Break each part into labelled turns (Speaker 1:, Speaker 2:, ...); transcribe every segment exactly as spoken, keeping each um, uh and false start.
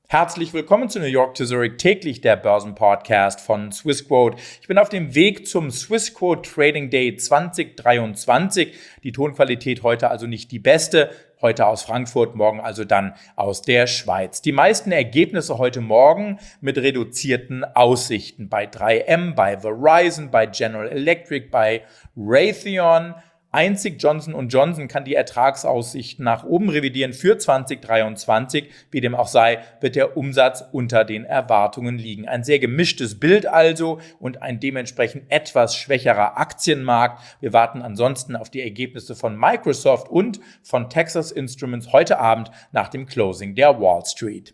Speaker 1: Herzlich willkommen zu New York to Zurich, täglich der Börsenpodcast von Swissquote. Ich bin auf dem Weg zum Swissquote Trading Day zwanzig dreiundzwanzig. Die Tonqualität heute also nicht die beste. Heute aus Frankfurt, morgen also dann aus der Schweiz. Die meisten Ergebnisse heute Morgen mit reduzierten Aussichten bei drei M, bei Verizon, bei General Electric, bei Raytheon. Einzig Johnson und Johnson kann die Ertragsaussichten nach oben revidieren für zwanzig dreiundzwanzig. Wie dem auch sei, wird der Umsatz unter den Erwartungen liegen. Ein sehr gemischtes Bild also und ein dementsprechend etwas schwächerer Aktienmarkt. Wir warten ansonsten auf die Ergebnisse von Microsoft und von Texas Instruments heute Abend nach dem Closing der Wall Street.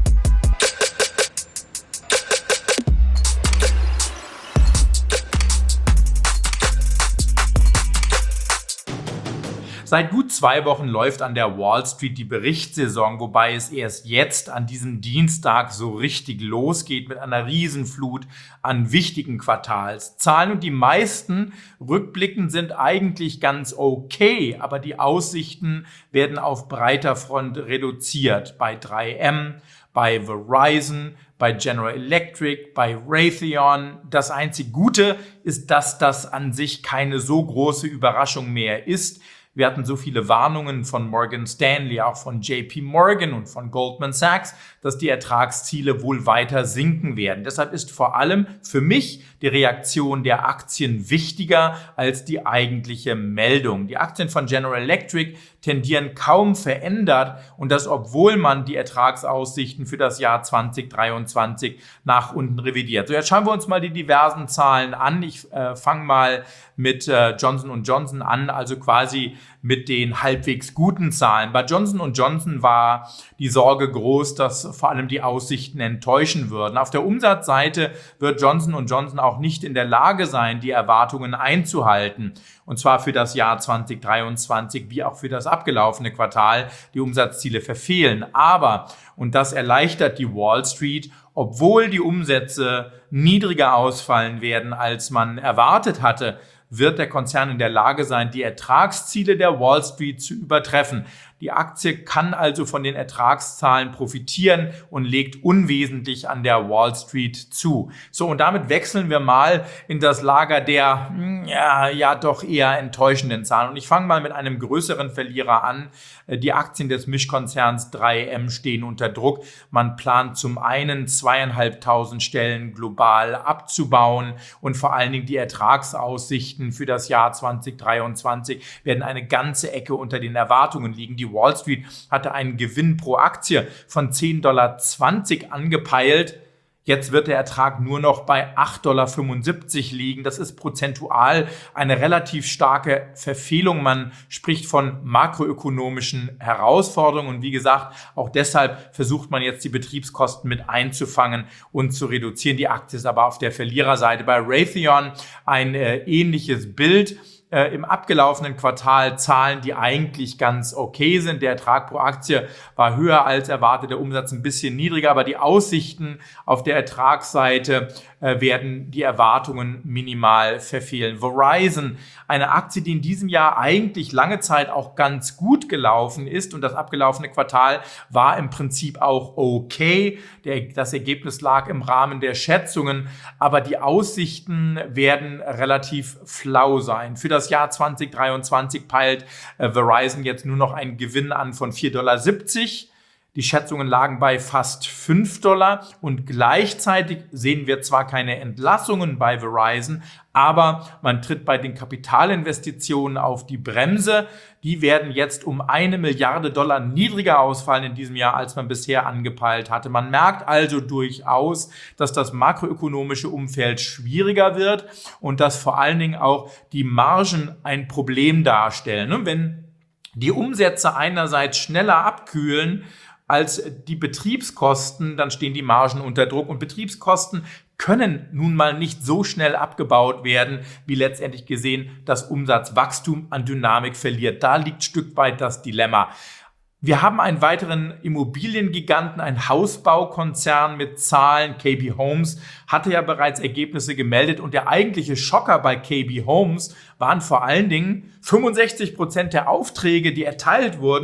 Speaker 1: Seit gut zwei Wochen läuft an der Wall Street die Berichtssaison, wobei es erst jetzt an diesem Dienstag so richtig losgeht mit einer Riesenflut an wichtigen Quartalszahlen. Und die meisten rückblickend sind eigentlich ganz okay, aber die Aussichten werden auf breiter Front reduziert. Bei drei M, bei Verizon, bei General Electric, bei Raytheon. Das einzig Gute ist, dass das an sich keine so große Überraschung mehr ist. Wir hatten so viele Warnungen von Morgan Stanley, auch von J P Morgan und von Goldman Sachs, dass die Ertragsziele wohl weiter sinken werden. Deshalb ist vor allem für mich die Reaktion der Aktien wichtiger als die eigentliche Meldung. Die Aktien von General Electric tendieren kaum verändert und das, obwohl man die Ertragsaussichten für das Jahr zwanzig dreiundzwanzig nach unten revidiert. So, jetzt schauen wir uns mal die diversen Zahlen an. Ich äh, fange mal mit äh, Johnson und Johnson an, also quasi mit den halbwegs guten Zahlen. Bei Johnson und Johnson war die Sorge groß, dass vor allem die Aussichten enttäuschen würden. Auf der Umsatzseite wird Johnson und Johnson auch nicht in der Lage sein, die Erwartungen einzuhalten. Und zwar für das Jahr zwanzig dreiundzwanzig wie auch für das abgelaufene Quartal. Die Umsatzziele verfehlen. Aber, und das erleichtert die Wall Street, obwohl die Umsätze niedriger ausfallen werden, als man erwartet hatte, wird der Konzern in der Lage sein, die Ertragsziele der Wall Street zu übertreffen. Die Aktie kann also von den Ertragszahlen profitieren und legt unwesentlich an der Wall Street zu. So, und damit wechseln wir mal in das Lager der ja, ja doch eher enttäuschenden Zahlen. Und ich fange mal mit einem größeren Verlierer an. Die Aktien des Mischkonzerns drei M stehen unter Druck. Man plant zum einen zweieinhalbtausend Stellen global abzubauen und vor allen Dingen die Ertragsaussichten für das Jahr zwanzig dreiundzwanzig werden eine ganze Ecke unter den Erwartungen liegen. Die Wall Street hatte einen Gewinn pro Aktie von zehn Komma zwanzig Dollar angepeilt. Jetzt wird der Ertrag nur noch bei acht Komma fünfundsiebzig Dollar liegen. Das ist prozentual eine relativ starke Verfehlung. Man spricht von makroökonomischen Herausforderungen. Und wie gesagt, auch deshalb versucht man jetzt die Betriebskosten mit einzufangen und zu reduzieren. Die Aktie ist aber auf der Verliererseite. Bei Raytheon ein äh, ähnliches Bild. Im abgelaufenen Quartal Zahlen, die eigentlich ganz okay sind. Der Ertrag pro Aktie war höher als erwartet, der Umsatz ein bisschen niedriger, aber die Aussichten auf der Ertragsseite äh, werden die Erwartungen minimal verfehlen. Verizon, eine Aktie, die in diesem Jahr eigentlich lange Zeit auch ganz gut gelaufen ist und das abgelaufene Quartal war im Prinzip auch okay. Der, das Ergebnis lag im Rahmen der Schätzungen, aber die Aussichten werden relativ flau sein. Für das Das Jahr zwanzig dreiundzwanzig peilt äh, Verizon jetzt nur noch einen Gewinn an von vier Komma siebzig Dollar. Die Schätzungen lagen bei fast fünf Dollar und gleichzeitig sehen wir zwar keine Entlassungen bei Verizon, aber man tritt bei den Kapitalinvestitionen auf die Bremse. Die werden jetzt um eine Milliarde Dollar niedriger ausfallen in diesem Jahr, als man bisher angepeilt hatte. Man merkt also durchaus, dass das makroökonomische Umfeld schwieriger wird und dass vor allen Dingen auch die Margen ein Problem darstellen. Und wenn die Umsätze einerseits schneller abkühlen als die Betriebskosten, dann stehen die Margen unter Druck und Betriebskosten können nun mal nicht so schnell abgebaut werden, wie letztendlich gesehen das Umsatzwachstum an Dynamik verliert. Da liegt ein Stück weit das Dilemma. Wir haben einen weiteren Immobiliengiganten, einen Hausbaukonzern mit Zahlen. K B Homes hatte ja bereits Ergebnisse gemeldet und der eigentliche Schocker bei K B Homes waren vor allen Dingen fünfundsechzig Prozent der Aufträge, die erteilt wurden,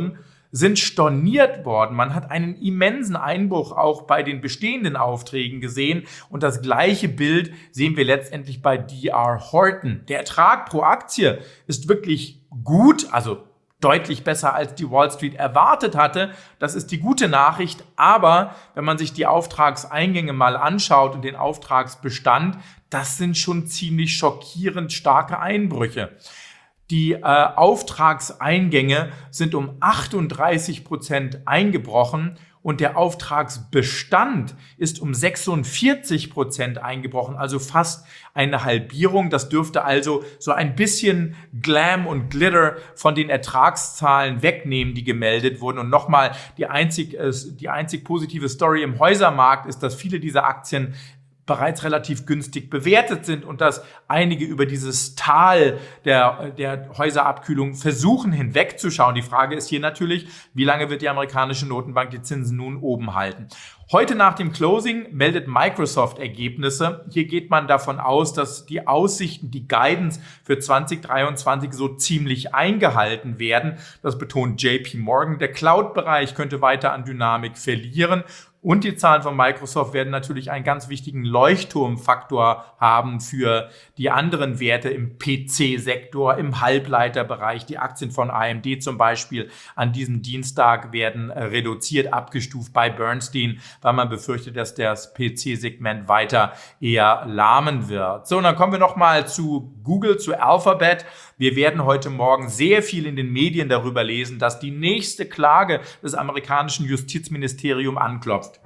Speaker 1: sind storniert worden. Man hat einen immensen Einbruch auch bei den bestehenden Aufträgen gesehen und das gleiche Bild sehen wir letztendlich bei D R Horton. Der Ertrag pro Aktie ist wirklich gut, also deutlich besser als die Wall Street erwartet hatte. Das ist die gute Nachricht. Aber wenn man sich die Auftragseingänge mal anschaut und den Auftragsbestand, das sind schon ziemlich schockierend starke Einbrüche. Die äh, Auftragseingänge sind um achtunddreißig Prozent eingebrochen und der Auftragsbestand ist um sechsundvierzig Prozent eingebrochen, also fast eine Halbierung. Das dürfte also so ein bisschen Glam und Glitter von den Ertragszahlen wegnehmen, die gemeldet wurden. Und nochmal, die einzig, äh, die einzig positive Story im Häusermarkt ist, dass viele dieser Aktien bereits relativ günstig bewertet sind und dass einige über dieses Tal der, der Häuserabkühlung versuchen hinwegzuschauen. Die Frage ist hier natürlich, wie lange wird die amerikanische Notenbank die Zinsen nun oben halten? Heute nach dem Closing meldet Microsoft Ergebnisse. Hier geht man davon aus, dass die Aussichten, die Guidance für zwanzig dreiundzwanzig so ziemlich eingehalten werden. Das betont J P Morgan. Der Cloud-Bereich könnte weiter an Dynamik verlieren. Und die Zahlen von Microsoft werden natürlich einen ganz wichtigen Leuchtturmfaktor haben für die anderen Werte im P C-Sektor, im Halbleiterbereich. Die Aktien von A M D zum Beispiel an diesem Dienstag werden reduziert, abgestuft bei Bernstein, weil man befürchtet, dass das P C-Segment weiter eher lahmen wird. So, und dann kommen wir nochmal zu Google, zu Alphabet. Wir werden heute Morgen sehr viel in den Medien darüber lesen, dass die nächste Klage des amerikanischen Justizministeriums anklopft.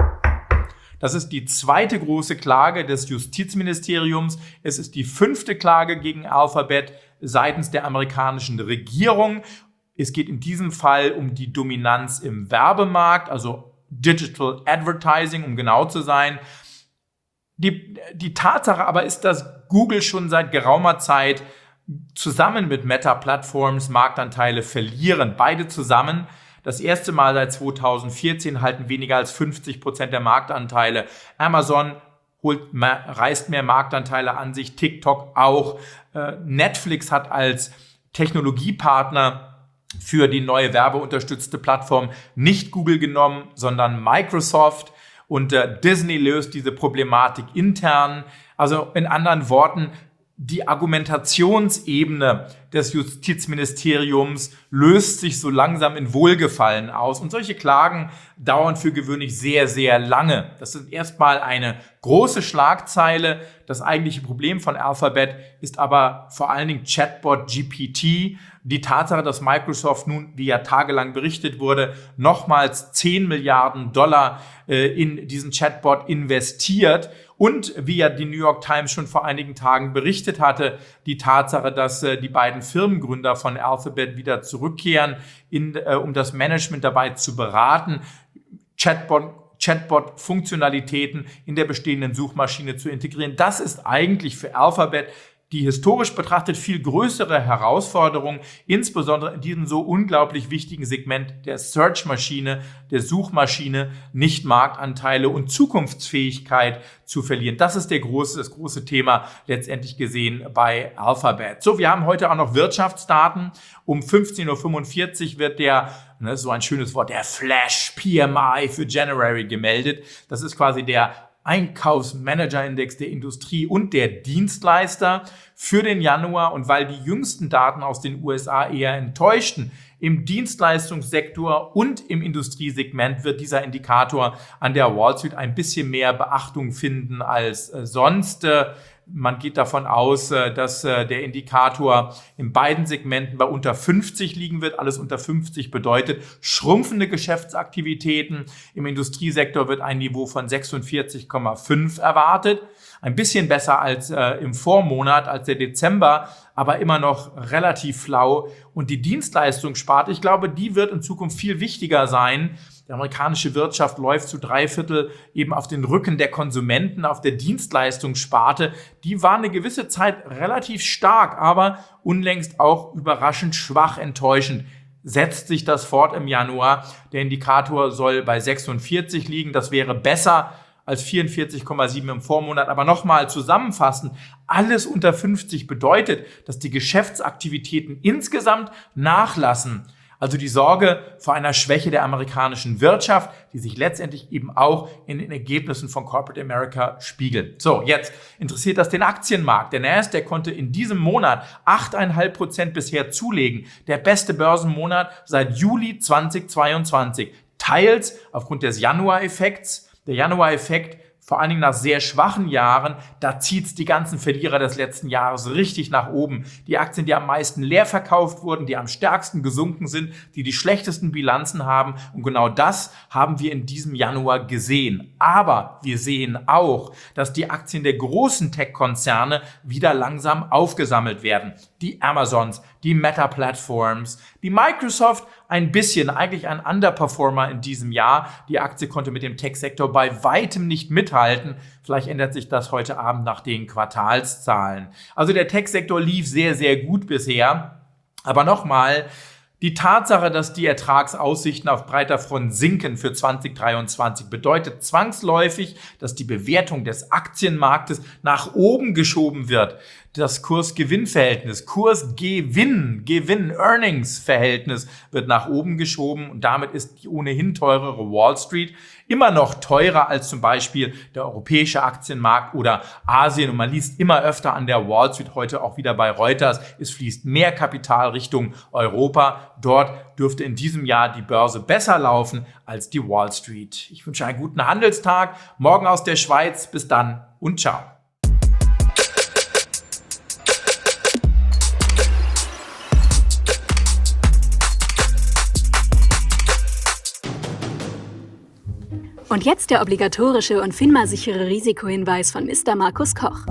Speaker 1: Das ist die zweite große Klage des Justizministeriums. Es ist die fünfte Klage gegen Alphabet seitens der amerikanischen Regierung. Es geht in diesem Fall um die Dominanz im Werbemarkt, also Digital Advertising, um genau zu sein. Die, die Tatsache aber ist, dass Google schon seit geraumer Zeit zusammen mit Meta Platforms Marktanteile verlieren. Beide zusammen. Das erste Mal seit zweitausendvierzehn halten weniger als fünfzig Prozent der Marktanteile. Amazon holt mehr, reißt mehr Marktanteile an sich, TikTok auch. Äh, Netflix hat als Technologiepartner für die neue werbeunterstützte Plattform nicht Google genommen, sondern Microsoft. Und äh, Disney löst diese Problematik intern. Also in anderen Worten, die Argumentationsebene des Justizministeriums löst sich so langsam in Wohlgefallen aus. Und solche Klagen dauern für gewöhnlich sehr, sehr lange. Das ist erstmal eine große Schlagzeile. Das eigentliche Problem von Alphabet ist aber vor allen Dingen Chatbot G P T. Die Tatsache, dass Microsoft nun, wie ja tagelang berichtet wurde, nochmals zehn Milliarden Dollar äh, in diesen Chatbot investiert. Und wie ja die New York Times schon vor einigen Tagen berichtet hatte, die Tatsache, dass äh, die beiden Firmengründer von Alphabet wieder zurückkehren, in, äh, um das Management dabei zu beraten, Chatbot, Chatbot-Funktionalitäten in der bestehenden Suchmaschine zu integrieren. Das ist eigentlich für Alphabet die historisch betrachtet viel größere Herausforderung, insbesondere in diesem so unglaublich wichtigen Segment der Search-Maschine, der Suchmaschine, nicht Marktanteile und Zukunftsfähigkeit zu verlieren. Das ist der große, das große Thema letztendlich gesehen bei Alphabet. So, wir haben heute auch noch Wirtschaftsdaten. Um fünfzehn Uhr fünfundvierzig wird der, ne, so ein schönes Wort, der Flash P M I für January gemeldet. Das ist quasi der Einkaufsmanager-Index der Industrie und der Dienstleister für den Januar. Und weil die jüngsten Daten aus den U S A eher enttäuschten, im Dienstleistungssektor und im Industriesegment wird dieser Indikator an der Wall Street ein bisschen mehr Beachtung finden als sonst. Man geht davon aus, dass der Indikator in beiden Segmenten bei unter fünfzig liegen wird. Alles unter fünfzig bedeutet schrumpfende Geschäftsaktivitäten. Im Industriesektor wird ein Niveau von sechsundvierzig Komma fünf erwartet. Ein bisschen besser als äh, im Vormonat, als der Dezember, aber immer noch relativ flau. Und die Dienstleistungssparte, ich glaube, die wird in Zukunft viel wichtiger sein. Die amerikanische Wirtschaft läuft zu drei Viertel eben auf den Rücken der Konsumenten, auf der Dienstleistungssparte. Die war eine gewisse Zeit relativ stark, aber unlängst auch überraschend schwach, enttäuschend. Setzt sich das fort im Januar. Der Indikator soll bei sechsundvierzig liegen. Das wäre besser als vierundvierzig Komma sieben im Vormonat. Aber nochmal zusammenfassend, alles unter fünfzig bedeutet, dass die Geschäftsaktivitäten insgesamt nachlassen. Also die Sorge vor einer Schwäche der amerikanischen Wirtschaft, die sich letztendlich eben auch in den Ergebnissen von Corporate America spiegelt. So, jetzt interessiert das den Aktienmarkt. Der Nasdaq konnte in diesem Monat acht Komma fünf Prozent bisher zulegen. Der beste Börsenmonat seit Juli zweitausendzweiundzwanzig. Teils aufgrund des Januar-Effekts. Der Januar-Effekt, vor allen Dingen nach sehr schwachen Jahren, da zieht's die ganzen Verlierer des letzten Jahres richtig nach oben. Die Aktien, die am meisten leer verkauft wurden, die am stärksten gesunken sind, die die schlechtesten Bilanzen haben. Und genau das haben wir in diesem Januar gesehen. Aber wir sehen auch, dass die Aktien der großen Tech-Konzerne wieder langsam aufgesammelt werden. Die Amazons, die Meta-Platforms, die Microsoft, ein bisschen, eigentlich ein Underperformer in diesem Jahr. Die Aktie konnte mit dem Tech-Sektor bei weitem nicht mithalten. Vielleicht ändert sich das heute Abend nach den Quartalszahlen. Also der Tech-Sektor lief sehr, sehr gut bisher. Aber nochmal, die Tatsache, dass die Ertragsaussichten auf breiter Front sinken für zwanzig dreiundzwanzig, bedeutet zwangsläufig, dass die Bewertung des Aktienmarktes nach oben geschoben wird. Das Kurs-Gewinn-Verhältnis, Kurs-Gewinn, Gewinn-Earnings-Verhältnis wird nach oben geschoben und damit ist die ohnehin teurere Wall Street immer noch teurer als zum Beispiel der europäische Aktienmarkt oder Asien. Und man liest immer öfter an der Wall Street, heute auch wieder bei Reuters, es fließt mehr Kapital Richtung Europa. Dort dürfte in diesem Jahr die Börse besser laufen als die Wall Street. Ich wünsche einen guten Handelstag, morgen aus der Schweiz. Bis dann und ciao.
Speaker 2: Und jetzt der obligatorische und FINMA-sichere Risikohinweis von Mister Markus Koch.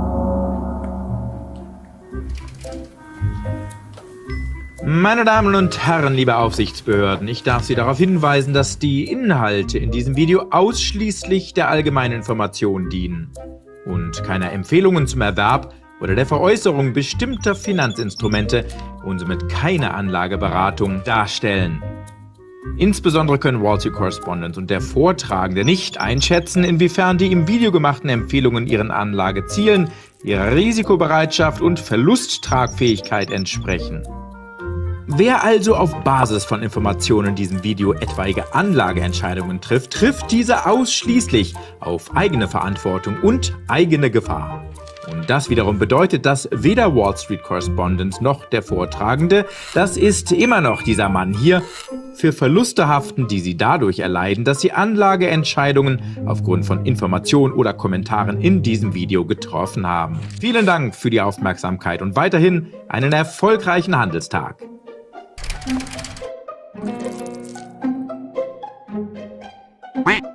Speaker 3: Meine Damen und Herren, liebe Aufsichtsbehörden, ich darf Sie darauf hinweisen, dass die Inhalte in diesem Video ausschließlich der allgemeinen Information dienen und keiner Empfehlungen zum Erwerb oder der Veräußerung bestimmter Finanzinstrumente und somit keine Anlageberatung darstellen. Insbesondere können Wall Street Correspondent und der Vortragende nicht einschätzen, inwiefern die im Video gemachten Empfehlungen ihren Anlagezielen, ihrer Risikobereitschaft und Verlusttragfähigkeit entsprechen. Wer also auf Basis von Informationen in diesem Video etwaige Anlageentscheidungen trifft, trifft diese ausschließlich auf eigene Verantwortung und eigene Gefahr. Und das wiederum bedeutet, dass weder Wall Street Correspondent noch der Vortragende, das ist immer noch dieser Mann hier, für Verluste haften, die sie dadurch erleiden, dass sie Anlageentscheidungen aufgrund von Informationen oder Kommentaren in diesem Video getroffen haben. Vielen Dank für die Aufmerksamkeit und weiterhin einen erfolgreichen Handelstag.
Speaker 4: Quack.